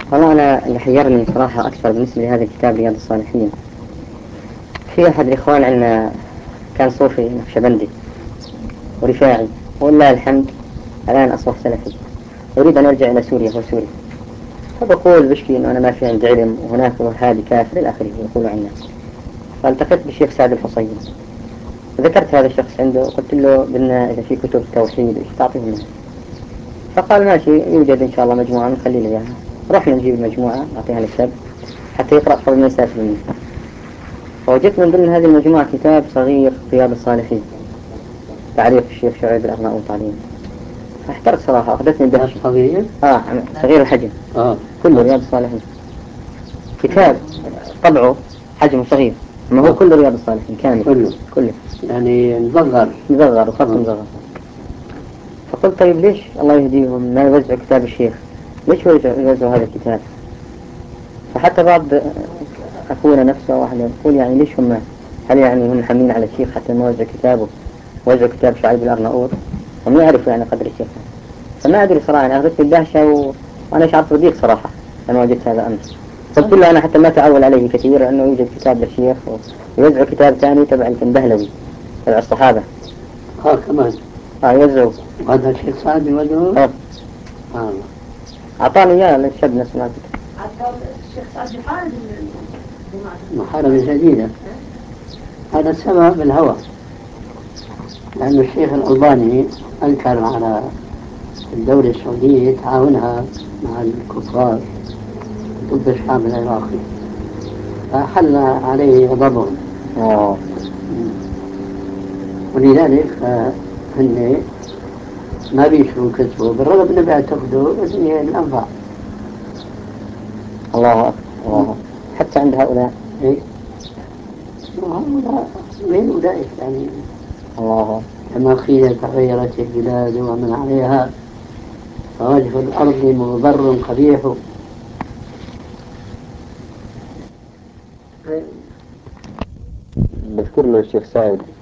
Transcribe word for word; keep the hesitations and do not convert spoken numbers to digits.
والله أنا اللي حيرني صراحة أكثر بالنسبة لهذا الكتاب رياض الصالحين، في أحد الإخوان عندنا كان صوفي نقشبندي ورفاعي، ولله الحمد الآن أصبح سلفي، أريد أن أرجع إلى سوريا هو سوري، فبقول بشكي إنه أنا ما في عندي علم وهناك هذه كافر إلى آخره يقولوا عنه. فالتقيت بالشيخ سعد الحصيني، ذكرت هذا الشخص عنده وقلت له بدنا إذا في كتب توحيد إيش تعطيه منها، فقال ماشي يوجد إن شاء الله مجموعة نخلي له إياها. رحنا نجيب المجموعة نعطيها للشاب حتى يقرأ حول من سافلين، فوجدت من ضمن هذه المجموعة كتاب صغير رياض الصالحين تعليق الشيخ شعيب الأرناؤوط عليه، فاحترت صراحة أخذتني الدهشة. صغير؟ آه صغير الحجم، آه كله رياض الصالحين، كتاب طبعه حجمه صغير، ما هو آه. كله رياض الصالحين كامل كله كله يعني مصغر مصغر وخط آه. مصغر. فقلت طيب ليش الله يهديهم ما يوزعوا كتاب الشيخ، ليش يوزعوا هذا الكتاب؟ فحتى بعض أخونا نفسه واحد يقول يعني ليش هم، هل يعني هم حاملين على الشيخ حتى ما وزع كتابه، وزع كتاب شعيب الأرناؤوط هم يعرفوا يعني قدر الشيخ. فما أدري صراحة يعني أخذتني الدهشة و... وأنا شعرت بضيق صراحة لما وجدت هذا الأمر. قلت له أنا حتى ما تعول عليه كثير أنه يوجد كتاب للشيخ ويوزعوا كتاب ثاني تبع الكندهلوي تبع الصحابة. آه كمان آه يوزعوا. وهذا الشيخ سعد يوزعه؟ آه آه. أعطاني إياه للشاب نفسه ما كنت. الشيخ سعد يحارب محاربة شديدة، هذا السبب الهوى، لأن الشيخ الألباني أنكر على الدولة السعودية تعاونها مع الكفار ضد الشعب العراقي، فحل عليه غضبهم. آه. ولذلك فهن ما بيشروا كتبه بالرغم انه بيعتقدوا ان هي الانفع. الله أكبر الله، حتى عند هؤلاء. إيه؟ وهؤلاء غير أولئك يعني. الله كما قيل تغيرت البلاد ومن عليها فوجه الأرض مغبر قبيح. بذكر له الشيخ سعيد